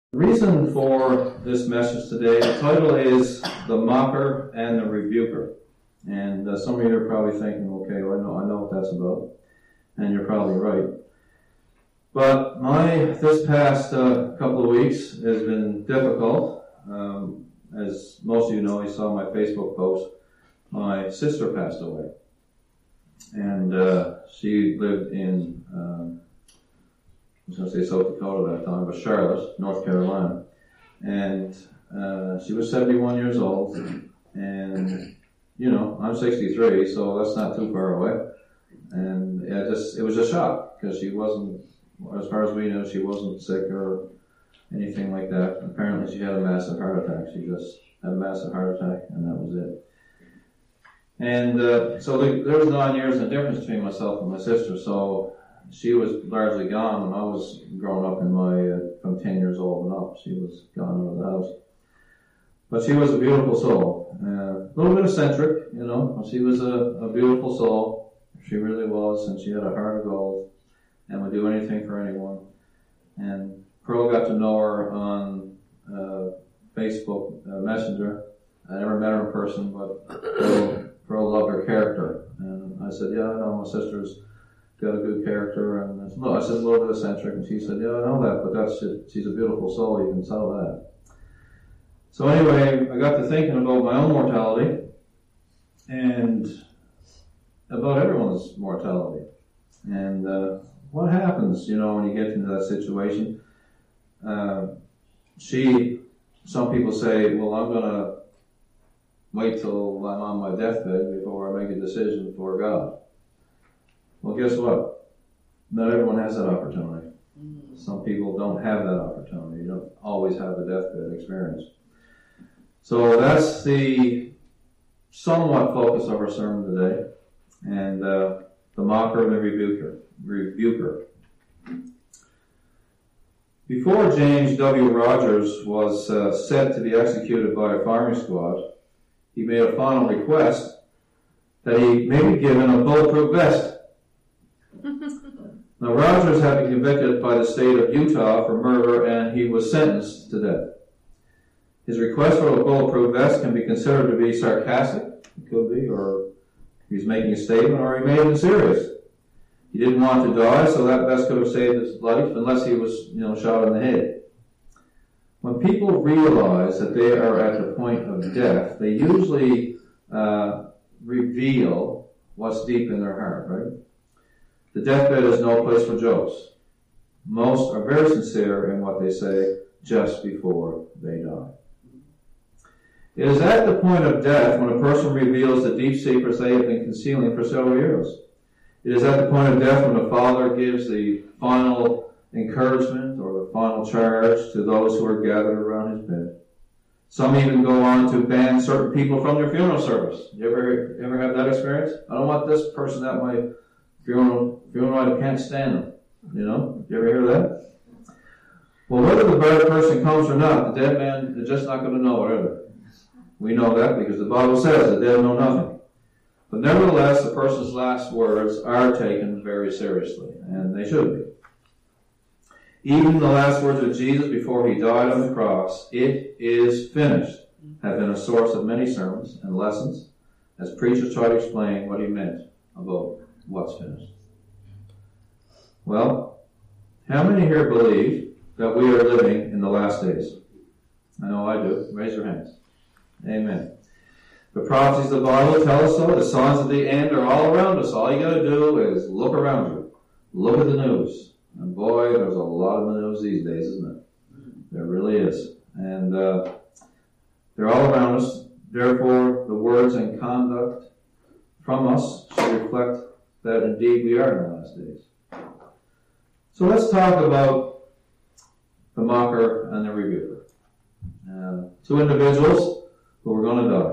The reason for this message today, the title is The Mocker and the Rebuker. And some of you are probably thinking, okay, well, I know what that's about. And you're probably right. But this past couple of weeks has been difficult. As most of you know, you saw my Facebook post, my sister passed away. And she lived in, I was going to say South Dakota at that time, but Charlotte, North Carolina. And she was 71 years old. And, you know, I'm 63, so that's not too far away. And it was a shock, because she wasn't, as far as we know, she wasn't sick or anything like that. Apparently she had a massive heart attack. She just had a massive heart attack, and that was it. And so there was 9 years of difference between myself and my sister, so she was largely gone when I was growing up from 10 years old and up. She was gone out of the house. But she was a beautiful soul. A little bit eccentric, you know. She was a beautiful soul. She really was, and she had a heart of gold and would do anything for anyone. And Pearl got to know her on Facebook Messenger. I never met her in person, but Pearl loved her character. And I said, yeah, I know my sister's got a good character. And I said, a little bit eccentric. And she said, yeah, I know that, but she's a beautiful soul. You can tell that. So anyway, I got to thinking about my own mortality and about everyone's mortality. And what happens, you know, when you get into that situation? Some people say, well, I'm going to wait till I'm on my deathbed before I make a decision for God. Well, guess what? Not everyone has that opportunity. Some people don't have that opportunity. You don't always have the deathbed experience. So that's the somewhat focus of our sermon today. And the mocker and the rebuker. Before James W. Rogers was set to be executed by a firing squad, he made a final request that he may be given a bulletproof vest. Now, Rogers had been convicted by the state of Utah for murder, and he was sentenced to death. His request for a bulletproof vest can be considered to be sarcastic. It could be, or he's making a statement, or he made it serious. He didn't want to die, so that vest could have saved his life, unless he was, shot in the head. When people realize that they are at the point of death, they usually reveal what's deep in their heart, right? The deathbed is no place for jokes. Most are very sincere in what they say just before they die. It is at the point of death when a person reveals the deep secrets they have been concealing for several years. It is at the point of death when the Father gives the final encouragement or the final charge to those who are gathered around his bed. Some even go on to ban certain people from their funeral service. You ever have that experience? I don't want this person at my funeral. I can't stand them. You ever hear that? Well, whether the buried person comes or not, the dead man is just not going to know it either. We know that because the Bible says the dead know nothing. But nevertheless, the person's last words are taken very seriously, and they should be. Even the last words of Jesus before he died on the cross, "It is finished," have been a source of many sermons and lessons as preachers try to explain what he meant about what's finished. Well, how many here believe that we are living in the last days? I know I do. Raise your hands. Amen. The prophecies of the Bible tell us so. The signs of the end are all around us. All you got to do is look around you. Look at the news. And boy, there's a lot in the news these days, isn't it? There really is. And they're all around us. Therefore, the words and conduct from us should reflect that indeed we are in the last days. So let's talk about the mocker and the rebuker. Two individuals who were going to die.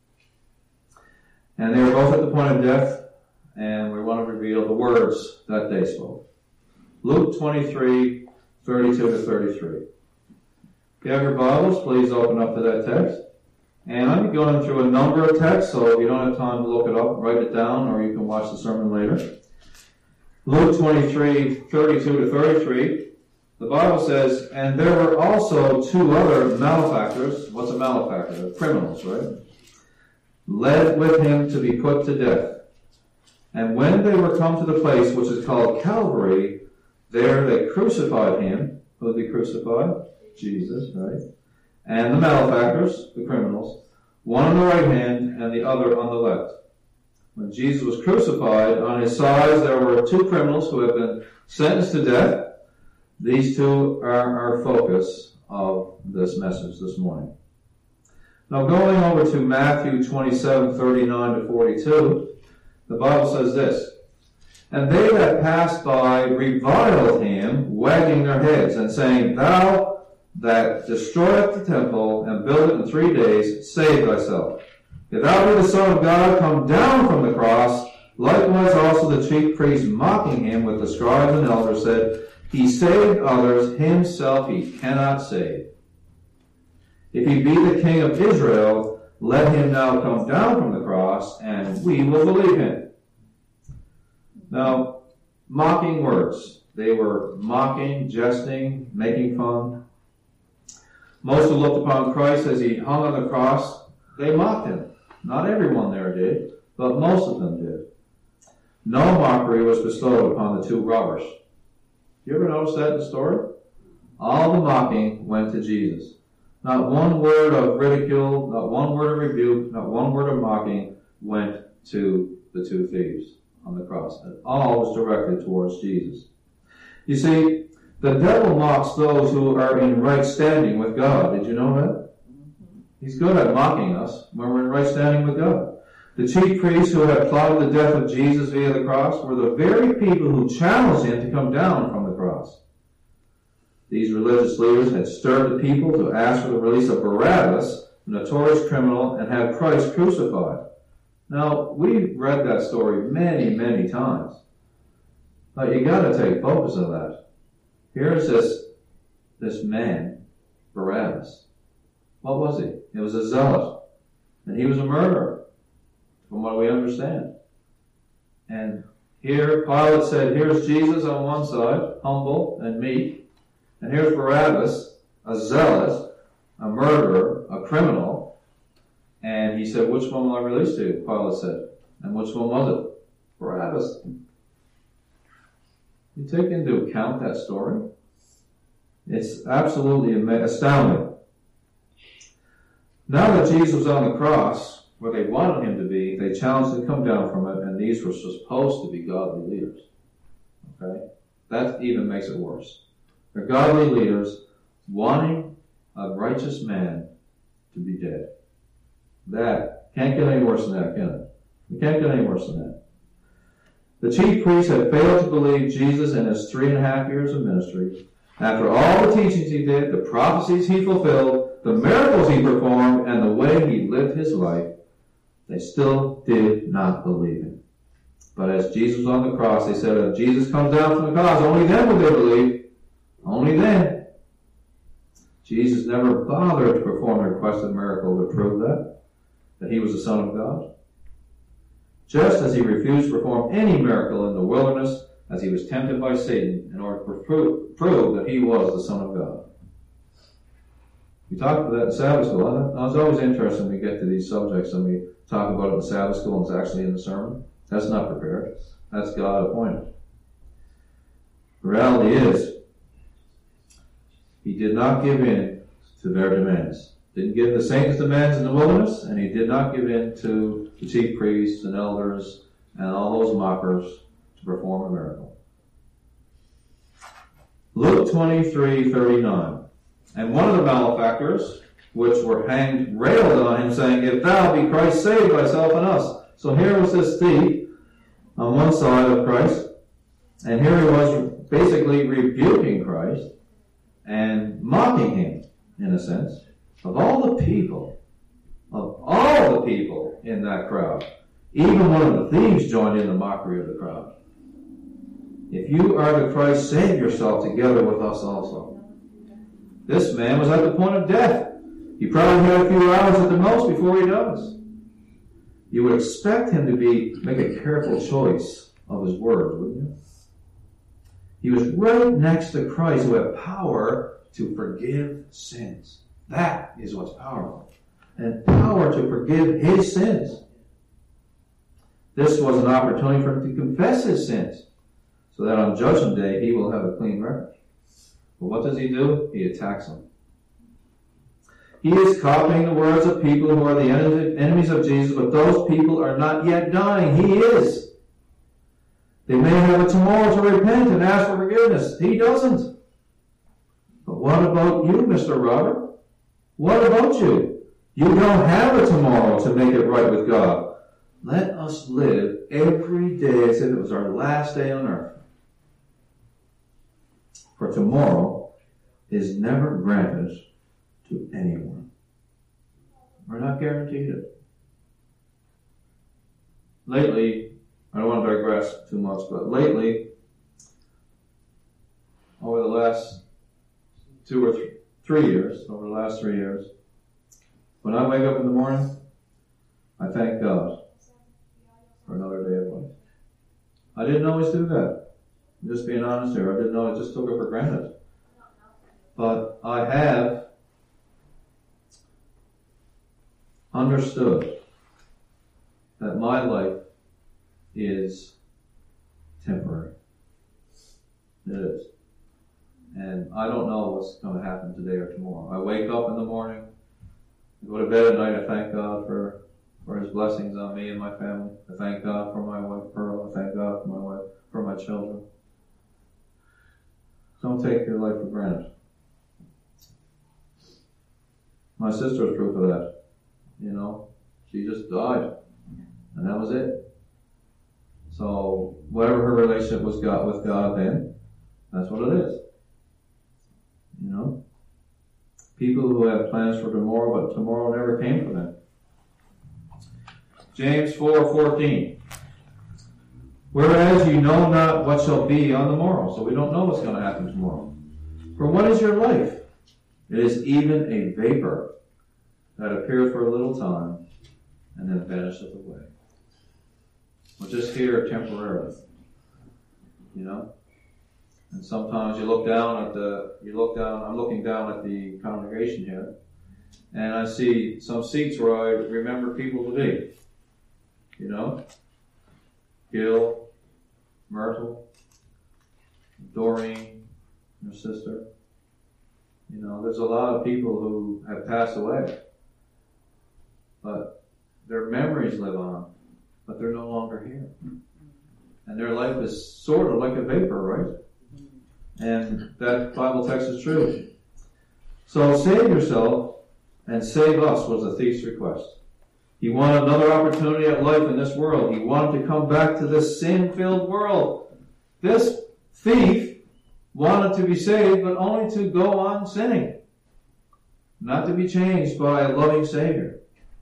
And they were both at the point of death, and we want to reveal the words that they spoke. Luke 23, 32 to 33. If you have your Bibles, please open up to that text. And I'm going through a number of texts, so if you don't have time to look it up, write it down, or you can watch the sermon later. Luke 23, 32 to 33. the Bible says, and there were also two other malefactors. What's a malefactor? Criminals, right? Led with him to be put to death. And when they were come to the place which is called Calvary, there they crucified him. Who did they crucify? Jesus, right? And the malefactors, the criminals, one on the right hand and the other on the left. When Jesus was crucified, on his sides there were two criminals who had been sentenced to death. These two are our focus of this message this morning. Now going over to Matthew 27:39 to 42, the Bible says this, and they that passed by reviled him, wagging their heads, and saying, Thou that destroyeth the temple, and build it in 3 days, save thyself. If thou be the Son of God, come down from the cross. Likewise also the chief priests, mocking him with the scribes and elders, said, He saved others, himself he cannot save. If he be the King of Israel, let him now come down from the cross, and we will believe him. Now, mocking words. They were mocking, jesting, making fun. Most who looked upon Christ as he hung on the cross, they mocked him. Not everyone there did, but most of them did. No mockery was bestowed upon the two robbers. You ever notice that in the story? All the mocking went to Jesus. Not one word of ridicule, not one word of rebuke, not one word of mocking went to the two thieves on the cross. And all was directed towards Jesus. You see, the devil mocks those who are in right standing with God. Did you know that? He's good at mocking us when we're in right standing with God. The chief priests who had plotted the death of Jesus via the cross were the very people who challenged him to come down from the cross. These religious leaders had stirred the people to ask for the release of Barabbas, a notorious criminal, and had Christ crucified. Now, we've read that story many, many times. But you got to take focus on that. Here's this man, Barabbas. What was he? He was a zealot. And he was a murderer, from what we understand. And here, Pilate said, here's Jesus on one side, humble and meek. And here's Barabbas, a zealot, a murderer, a criminal. And he said, which one will I release to you? Pilate said. And which one was it? Barabbas. You take into account that story? It's absolutely astounding. Now that Jesus was on the cross, where they wanted him to be, they challenged him to come down from it, and these were supposed to be godly leaders. Okay? That even makes it worse. They're godly leaders wanting a righteous man to be dead. That can't get any worse than that, can it? It can't get any worse than that. The chief priests had failed to believe Jesus in his 3.5 years of ministry. After all the teachings he did, the prophecies he fulfilled, the miracles he performed, and the way he lived his life, they still did not believe him. But as Jesus was on the cross, they said, if Jesus comes down from the cross, only then will they believe. Only then. Jesus never bothered to perform a requested miracle to prove that he was the Son of God. Just as he refused to perform any miracle in the wilderness as he was tempted by Satan in order to prove that he was the Son of God. We talked about that in Sabbath school. It's always interesting when we get to these subjects and we talk about it in Sabbath school and it's actually in the sermon. That's not prepared. That's God appointed. The reality is, he did not give in to their demands. Didn't give the saints' demands in the wilderness, and he did not give in to the chief priests and elders and all those mockers to perform a miracle. Luke 23:39. And one of the malefactors, which were hanged, railed on him, saying, If thou be Christ, save thyself and us. So here was this thief on one side of Christ, and here he was basically rebuking Christ and mocking him, in a sense. Of all the people in that crowd, even one of the thieves joined in the mockery of the crowd. If you are the Christ, save yourself together with us also. This man was at the point of death. He probably had a few hours at the most before he dies. You would expect him to make a careful choice of his words, wouldn't you? He was right next to Christ, who had power to forgive sins. That is what's powerful. And power to forgive his sins. This was an opportunity for him to confess his sins, so that on Judgment Day he will have a clean record. But what does he do? He attacks them. He is copying the words of people who are the enemies of Jesus, but those people are not yet dying. He is. They may have a tomorrow to repent and ask for forgiveness. He doesn't. But what about you, Mr. Robert? What about you? You don't have a tomorrow to make it right with God. Let us live every day as if it was our last day on earth. For tomorrow is never granted to anyone. We're not guaranteed it. Lately, I don't want to digress too much, but lately, over the last 2 or 3 years, when I wake up in the morning, I thank God for another day of life. I didn't always do that. I'm just being honest here. I didn't know. I just took it for granted. But I have understood that my life is temporary. It is. And I don't know what's going to happen today or tomorrow. I wake up in the morning, I go to bed at night, I thank God for his blessings on me and my family. I thank God for my wife Pearl. I thank God for my wife, for my children. Don't take your life for granted. My sister is proof of that. You know, she just died. And that was it. So, whatever her relationship with God then, that's what it is. You know? People who have plans for tomorrow, but tomorrow never came for them. James 4:14. Whereas you know not what shall be on the morrow. So we don't know what's going to happen tomorrow. For what is your life? It is even a vapor that appears for a little time and then vanisheth away. We're just here temporarily. You know? And sometimes I'm looking down at the congregation here, and I see some seats where I remember people to be. You know? Gil, Myrtle, Doreen, your sister. You know, there's a lot of people who have passed away. But their memories live on, but they're no longer here. And their life is sort of like a vapor, right? And that Bible text is true. So save yourself and save us was the thief's request. He wanted another opportunity at life in this world. He wanted to come back to this sin-filled world. This thief wanted to be saved, but only to go on sinning. Not to be changed by a loving Savior.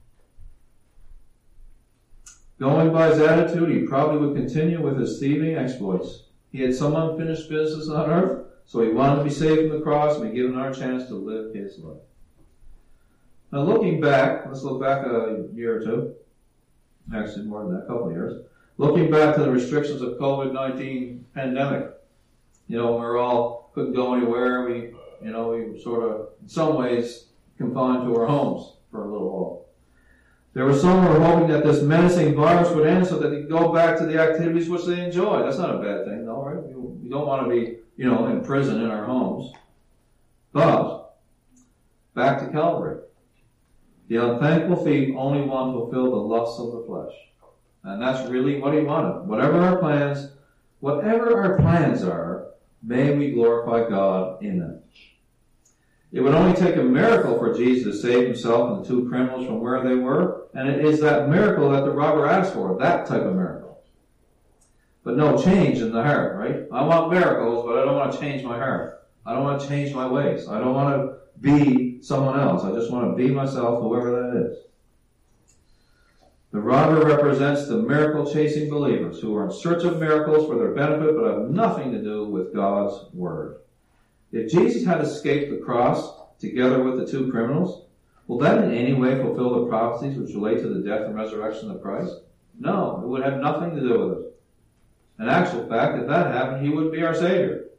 Going by his attitude, he probably would continue with his thieving exploits. He had some unfinished business on earth, so he wanted to be saved from the cross and be given our chance to live his life. Now looking back, let's look back a year or two. Actually, more than that, a couple of years. Looking back to the restrictions of COVID-19 pandemic. You know, we all couldn't go anywhere. We were sort of, in some ways, confined to our homes for a little while. There were some who were hoping that this menacing virus would end so that they could go back to the activities which they enjoy. That's not a bad thing, though, right? We don't want to be, in prison in our homes. But, back to Calvary. The unthankful thief only wanted to fulfill the lusts of the flesh. And that's really what he wanted. Whatever our plans are, may we glorify God in them. It would only take a miracle for Jesus to save himself and the two criminals from where they were, and it is that miracle that the robber asked for, that type of miracle. But no change in the heart, right? I want miracles, but I don't want to change my heart. I don't want to change my ways. I don't want to be someone else. I just want to be myself, whoever that is. The robber represents the miracle-chasing believers who are in search of miracles for their benefit, but have nothing to do with God's Word. If Jesus had escaped the cross together with the two criminals, will that in any way fulfill the prophecies which relate to the death and resurrection of Christ? No, it would have nothing to do with it. In actual fact, if that happened, he would be our Savior.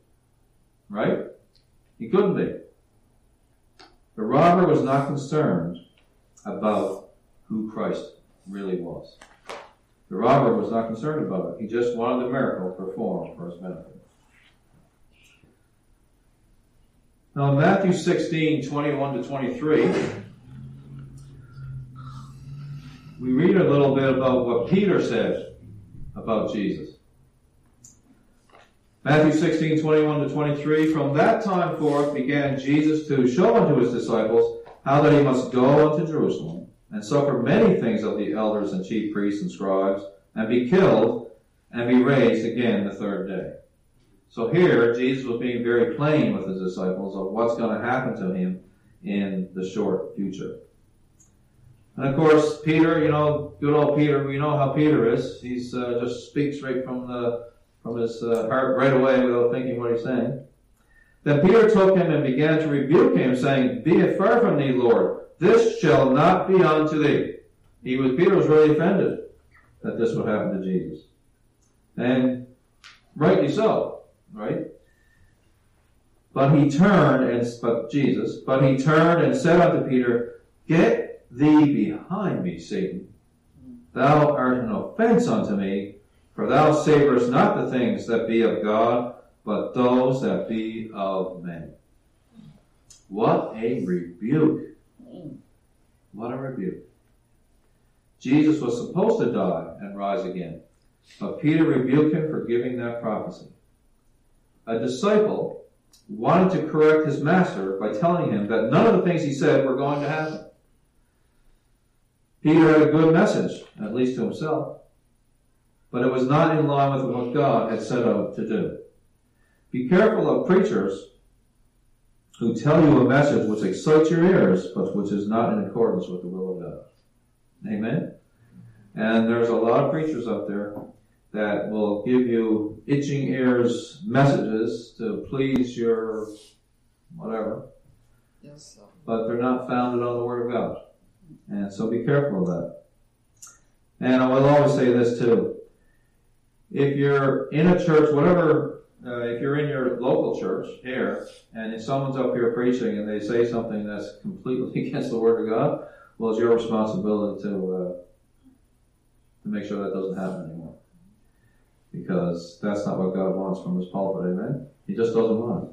right? He couldn't be. The robber was not concerned about who Christ really was. The robber was not concerned about it. He just wanted the miracle performed for his benefit. Now in Matthew 16, 21 to 23, we read a little bit about what Peter said about Jesus. Matthew 16, 21 to 23, from that time forth began Jesus to show unto his disciples how that he must go unto Jerusalem, and suffer many things of the elders and chief priests and scribes, and be killed, and be raised again the third day. So here, Jesus was being very plain with his disciples of what's going to happen to him in the short future. And of course, Peter, good old Peter, we know how Peter is. He's just speaks right from his heart right away without thinking what he's saying. Then Peter took him and began to rebuke him, saying, Be it far from thee, Lord, this shall not be unto thee. Peter was really offended that this would happen to Jesus. And rightly so, right? But he turned and said unto Peter, Get thee behind me, Satan. Thou art an offense unto me, for thou savorest not the things that be of God, but those that be of men. What a rebuke. What a rebuke. Jesus was supposed to die and rise again, but Peter rebuked him for giving that prophecy. A disciple wanted to correct his master by telling him that none of the things he said were going to happen. Peter had a good message, at least to himself, but it was not in line with what God had set out to do. Be careful of preachers who tell you a message which excites your ears, but which is not in accordance with the will of God. Amen? And there's a lot of preachers out there that will give you itching ears messages to please your whatever. Yes, sir. But they're not founded on the Word of God. And so be careful of that. And I will always say this too. If you're in a church, if you're in your local church here, and if someone's up here preaching and they say something that's completely against the Word of God, well, it's your responsibility to make sure that doesn't happen anymore. Because that's not what God wants from his pulpit, amen? He just doesn't want it.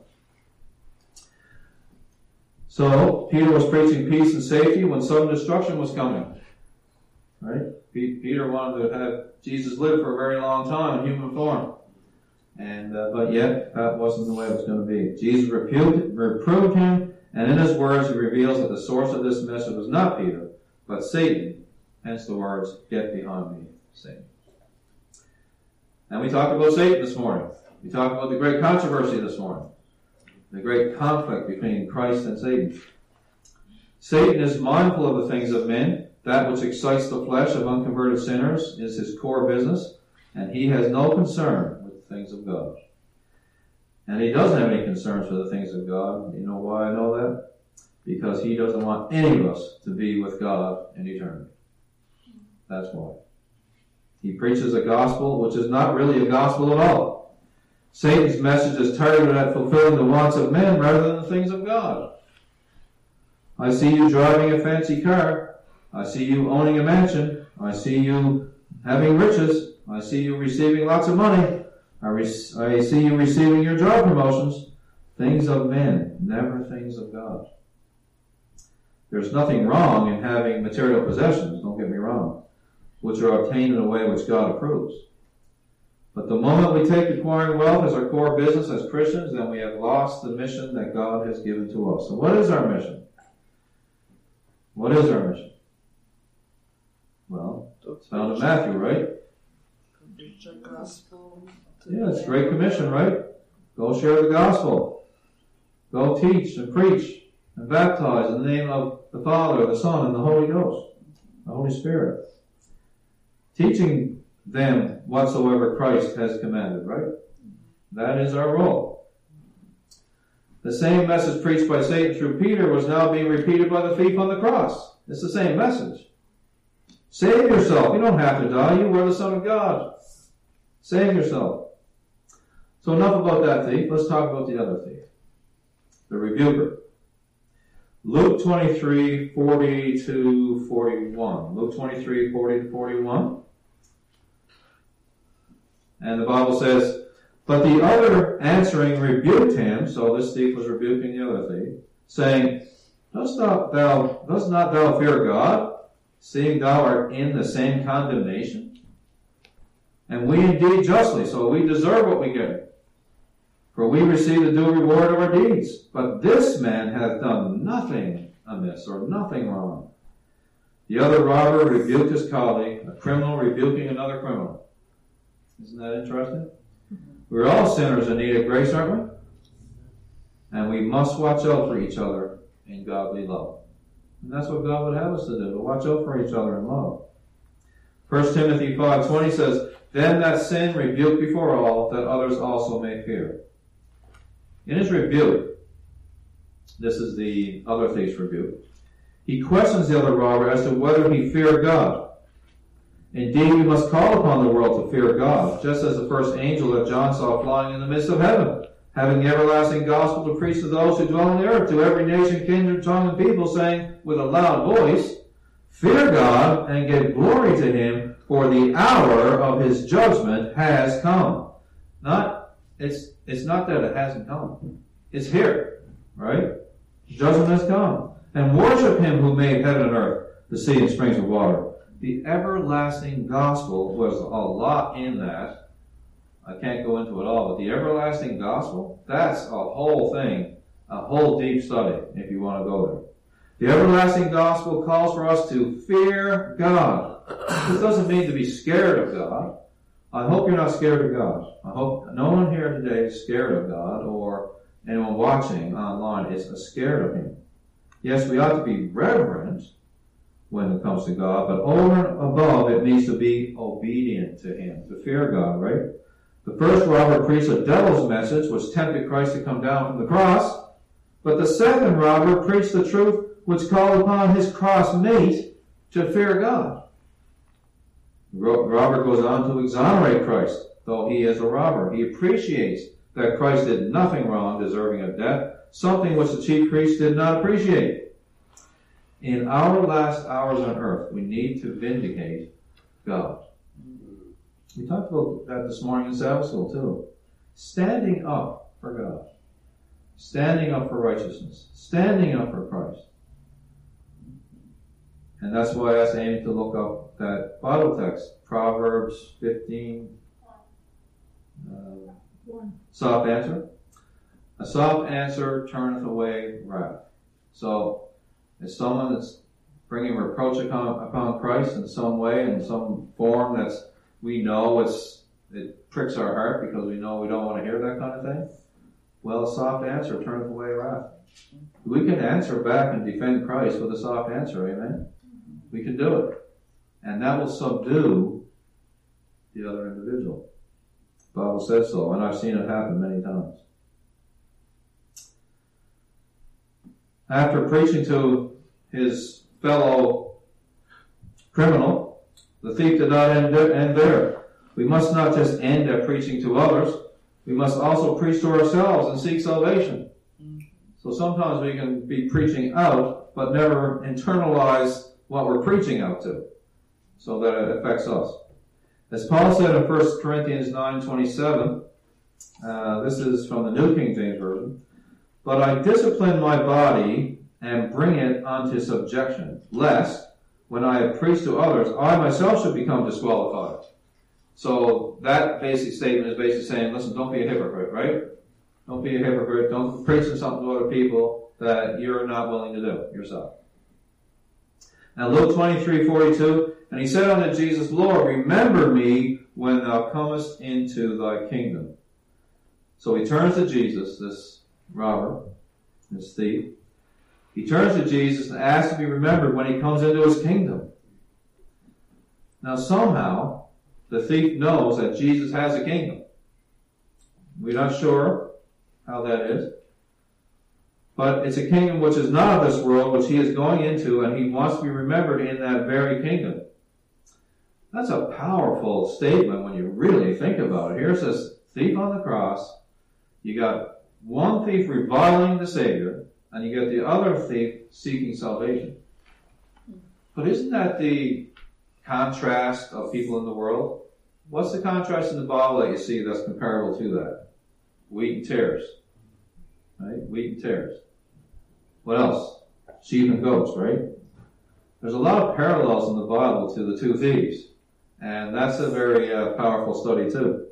So, Peter was preaching peace and safety when sudden destruction was coming. Right? Peter wanted to have Jesus live for a very long time in human form. And but yet, that wasn't the way it was going to be. Jesus reproved him, and in his words he reveals that the source of this message was not Peter, but Satan. Hence the words, Get behind me, Satan. And we talked about Satan this morning. We talked about the great controversy this morning. The great conflict between Christ and Satan. Satan is mindful of the things of men. That which excites the flesh of unconverted sinners is his core business, and he has no concern with the things of God. And he doesn't have any concerns for the things of God. You know why I know that? Because he doesn't want any of us to be with God in eternity. That's why. He preaches a gospel which is not really a gospel at all. Satan's message is targeted at fulfilling the wants of men rather than the things of God. I see you driving a fancy car. I see you owning a mansion. I see you having riches. I see you receiving lots of money. I see you receiving your job promotions. Things of men, never things of God. There's nothing wrong in having material possessions, don't get me wrong, which are obtained in a way which God approves. But the moment we take acquiring wealth as our core business as Christians, then we have lost the mission that God has given to us. So what is our mission? What is our mission? Well, it's found in Matthew, right? Preach the gospel. Yeah, it's Great Commission, right? Go share the gospel. Go teach and preach and baptize in the name of the Father, the Son, and the Holy Ghost, the Holy Spirit. Teaching them whatsoever Christ has commanded, right? That is our role. The same message preached by Satan through Peter was now being repeated by the thief on the cross. It's the same message. Save yourself. You don't have to die. You are the Son of God. Save yourself. So enough about that thief. Let's talk about the other thief, the rebuker. Luke 23, 40 to 41. Luke 23, 40 to 41. And the Bible says, "But the other answering rebuked him," so this thief was rebuking the other thief, saying, dost not thou fear God, seeing thou art in the same condemnation? And we indeed justly, so we deserve what we get. For we receive the due reward of our deeds. But this man hath done nothing amiss, or nothing wrong. The other robber rebuked his colleague, a criminal rebuking another criminal. Isn't that interesting? We're all sinners in need of grace, aren't we? And we must watch out for each other in godly love. And that's what God would have us to do, to watch out for each other in love. 1 Timothy 5:20 says, "Then that sin rebuke before all, that others also may fear." In his rebuke, this is the other thief's rebuke, he questions the other robber as to whether he feared God. Indeed, we must call upon the world to fear God, just as the first angel that John saw flying in the midst of heaven, having the everlasting gospel to preach to those who dwell on the earth, to every nation, kindred, tongue, and people, saying with a loud voice, "Fear God and give glory to him, for the hour of his judgment has come." It's not that it hasn't come. It's here, right? Judgment has come. "And worship him who made heaven and earth, the sea and springs of water." The everlasting gospel was a lot in that. I can't go into it all, but the everlasting gospel, that's a whole thing, a whole deep study, if you want to go there. The everlasting gospel calls for us to fear God. This doesn't mean to be scared of God. I hope you're not scared of God. I hope no one here today is scared of God, or anyone watching online is scared of him. Yes, we ought to be reverent when it comes to God, but over and above, it means to be obedient to him, to fear God, right? The first robber preached a devil's message, which tempted Christ to come down from the cross, but the second robber preached the truth, which called upon his cross mate to fear God. The robber goes on to exonerate Christ, though he is a robber. He appreciates that Christ did nothing wrong, deserving of death, something which the chief priest did not appreciate. In our last hours on earth, we need to vindicate God. We talked about that this morning in Sabbath school too. Standing up for God. Standing up for righteousness. Standing up for Christ. And that's why I asked Amy to look up that Bible text, Proverbs 15. Soft answer. A soft answer turneth away wrath. So, as someone that's bringing reproach upon Christ in some way, in some form that's, we know it pricks our heart because we know we don't want to hear that kind of thing, well, a soft answer turneth away wrath. We can answer back and defend Christ with a soft answer, amen? We can do it. And that will subdue the other individual. The Bible says so, and I've seen it happen many times. After preaching to his fellow criminal, the thief did not end there. We must not just end at preaching to others. We must also preach to ourselves and seek salvation. So sometimes we can be preaching out, but never internalize what we're preaching out to, so that it affects us. As Paul said in 1 Corinthians 9:27, this is from the New King James Version, "But I discipline my body and bring it unto subjection, lest, when I have preached to others, I myself should become disqualified." So that basic statement is basically saying, listen, don't be a hypocrite, right? Don't be a hypocrite. Don't preach something to other people that you're not willing to do yourself. Now Luke 23:42, "And he said unto Jesus, Lord, remember me when thou comest into thy kingdom." So he turns to Jesus, this robber, this thief. He turns to Jesus and asks to be remembered when he comes into his kingdom. Now somehow, the thief knows that Jesus has a kingdom. We're not sure how that is. But it's a kingdom which is not of this world, which he is going into, and he wants to be remembered in that very kingdom. That's a powerful statement when you really think about it. Here it says, thief on the cross, you got one thief reviling the Savior, and you got the other thief seeking salvation. But isn't that the contrast of people in the world? What's the contrast in the Bible that you see that's comparable to that? Wheat and tares. Right? Wheat and tares. What else? Sheep and goats, right? There's a lot of parallels in the Bible to the two thieves. And that's a very powerful study too.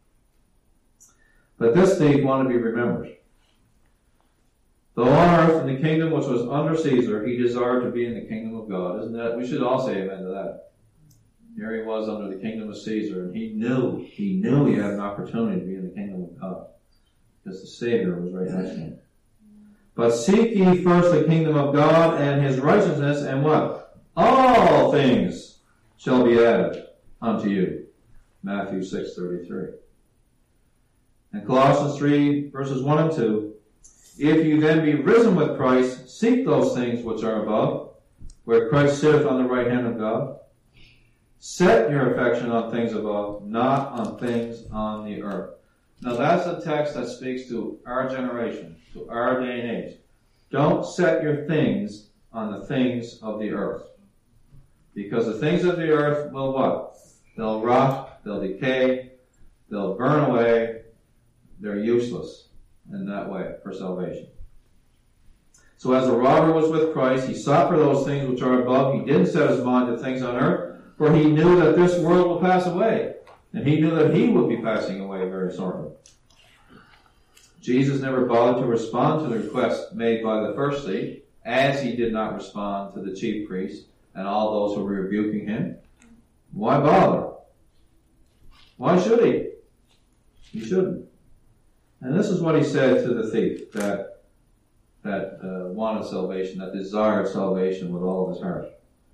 But this thief wanted to be remembered. Though on earth in the kingdom which was under Caesar, he desired to be in the kingdom of God. Isn't that? We should all say amen to that. Here he was under the kingdom of Caesar, and he knew he had an opportunity to be in the kingdom of God. Because the Savior was right next to him. But seek ye first the kingdom of God and his righteousness, and what? All things shall be added unto you. Matthew 6:33. And Colossians 3, verses 1 and 2. If you then be risen with Christ, seek those things which are above, where Christ sitteth on the right hand of God. Set your affection on things above, not on things on the earth. Now that's a text that speaks to our generation, to our day and age. Don't set your things on the things of the earth. Because the things of the earth will what? They'll rot, they'll decay, they'll burn away, they're useless in that way for salvation. So as the robber was with Christ, he sought for those things which are above. He didn't set his mind to things on earth, for he knew that this world will pass away. And he knew that he would be passing away very shortly. Jesus never bothered to respond to the request made by the first thief, as he did not respond to the chief priests and all those who were rebuking him. Why bother? Why should he? He shouldn't. And this is what he said to the thief that wanted salvation, that desired salvation with all of his heart.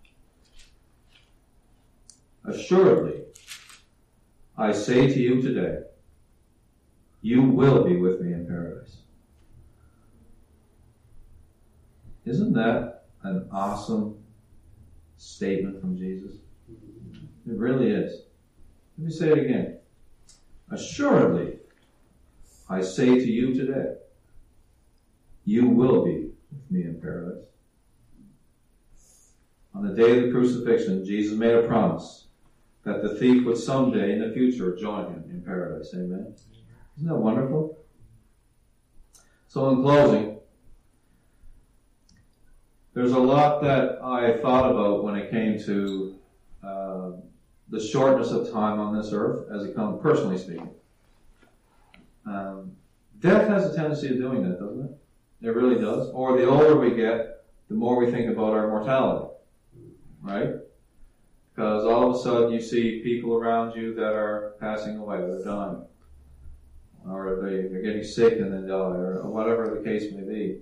Assuredly, I say to you today, you will be with me in paradise. Isn't that an awesome statement from Jesus? It really is. Let me say it again. Assuredly, I say to you today, you will be with me in paradise. On the day of the crucifixion, Jesus made a promise that the thief would someday in the future join him in paradise. Amen. Isn't that wonderful? So in closing, there's a lot that I thought about when it came to the shortness of time on this earth, as it comes, personally speaking. Death has a tendency of doing that, doesn't it? It really does. Or the older we get, the more we think about our mortality. Right? Because all of a sudden you see people around you that are passing away, they're dying. Or they're getting sick and then die, or whatever the case may be.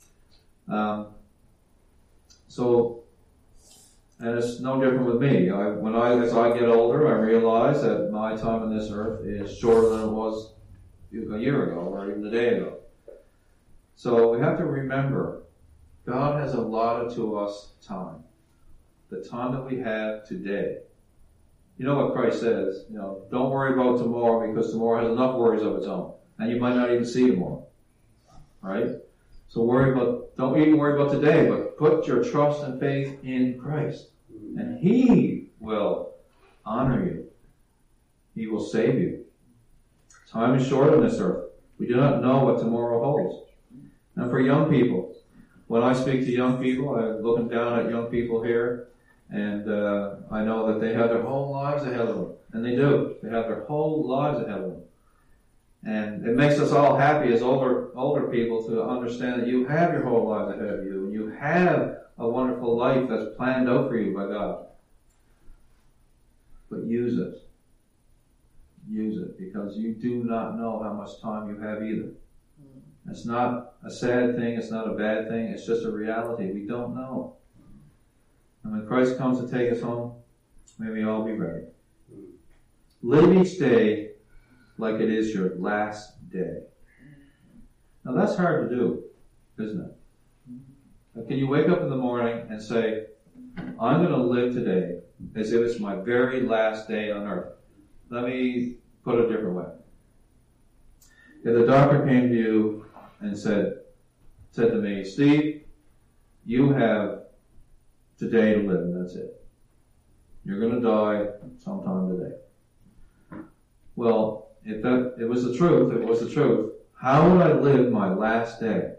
And it's no different with me. As I get older, I realize that my time on this earth is shorter than it was a year ago, or even a day ago. So we have to remember, God has allotted to us time. The time that we have today. You know what Christ says, don't worry about tomorrow, because tomorrow has enough worries of its own. And you might not even see tomorrow. Right? So don't even worry about today, but put your trust and faith in Christ. And He will honor you. He will save you. Time is short on this earth. We do not know what tomorrow holds. And for young people, when I speak to young people, I'm looking down at young people here, and I know that they have their whole lives ahead of them. And they do. They have their whole lives ahead of them. And it makes us all happy as older people to understand that you have your whole lives ahead of you. You have a wonderful life that's planned out for you by God. But use it. Use it, because you do not know how much time you have either. It's not a sad thing. It's not a bad thing. It's just a reality. We don't know. And when Christ comes to take us home, may we all be ready. Live each day like it is your last day. Now that's hard to do, isn't it? Now, can you wake up in the morning and say, I'm going to live today as if it's my very last day on earth? Let me put it a different way. If the doctor came to you and said to me, Steve, you have today to live, and that's it. You're going to die sometime today. Well, if it was the truth, how would I live my last day?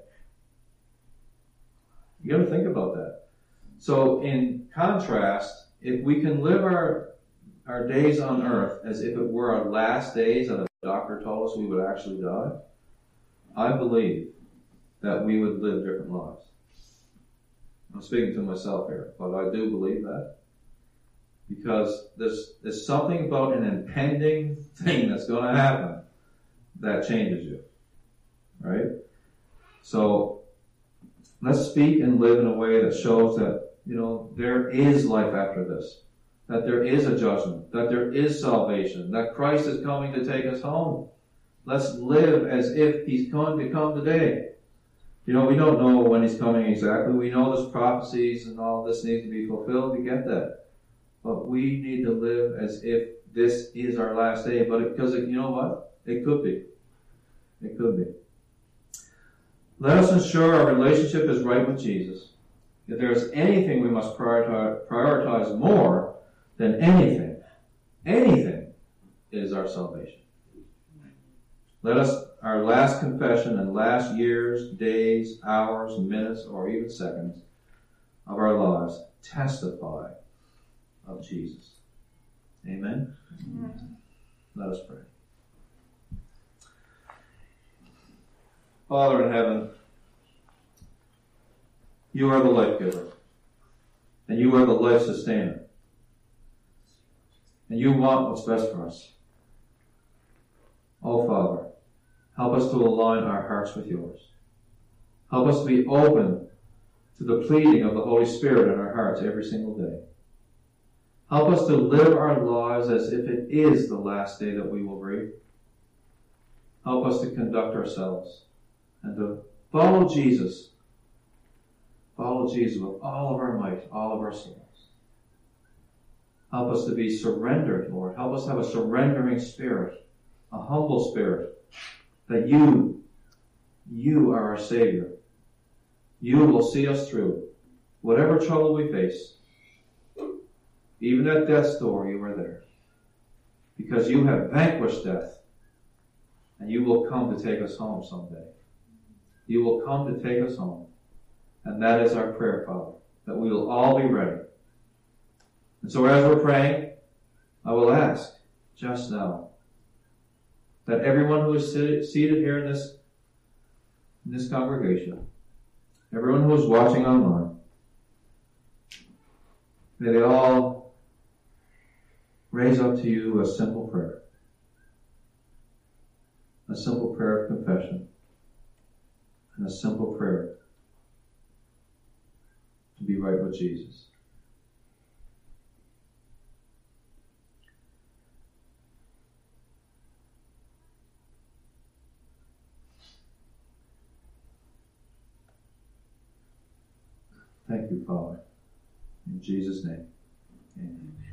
You got to think about that. So in contrast, if we can live our days on earth as if it were our last days and the doctor told us we would actually die, I believe that we would live different lives. I'm speaking to myself here, but I do believe that. Because there's something about an impending thing that's going to happen that changes you. Right? So, let's speak and live in a way that shows that, there is life after this. That there is a judgment. That there is salvation. That Christ is coming to take us home. Let's live as if He's going to come today. We don't know when He's coming exactly. We know there's prophecies and all this needs to be fulfilled. We get that. But we need to live as if this is our last day. Because you know what? It could be. It could be. Let us ensure our relationship is right with Jesus. If there is anything we must prioritize more than anything, it is our salvation. Let us, our last confession and last years, days, hours, minutes, or even seconds of our lives testify of Jesus. Amen? Amen. Let us pray. Father in heaven, You are the life giver, and You are the life sustainer, and You want what's best for us. Oh Father, help us to align our hearts with Yours. Help us to be open to the pleading of the Holy Spirit in our hearts every single day. Help us to live our lives as if it is the last day that we will breathe. Help us to conduct ourselves and to follow Jesus. Follow Jesus with all of our might, all of our souls. Help us to be surrendered, Lord. Help us have a surrendering spirit, a humble spirit, that You are our Savior. You will see us through whatever trouble we face. Even at death's door, You are there. Because You have vanquished death. And You will come to take us home someday. You will come to take us home. And that is our prayer, Father, that we will all be ready. And so as we're praying, I will ask just now that everyone who is seated here in this congregation, everyone who is watching online, may they all raise up to You a simple prayer. A simple prayer of confession. And a simple prayer to be right with Jesus. Thank You, Father. In Jesus' name, amen.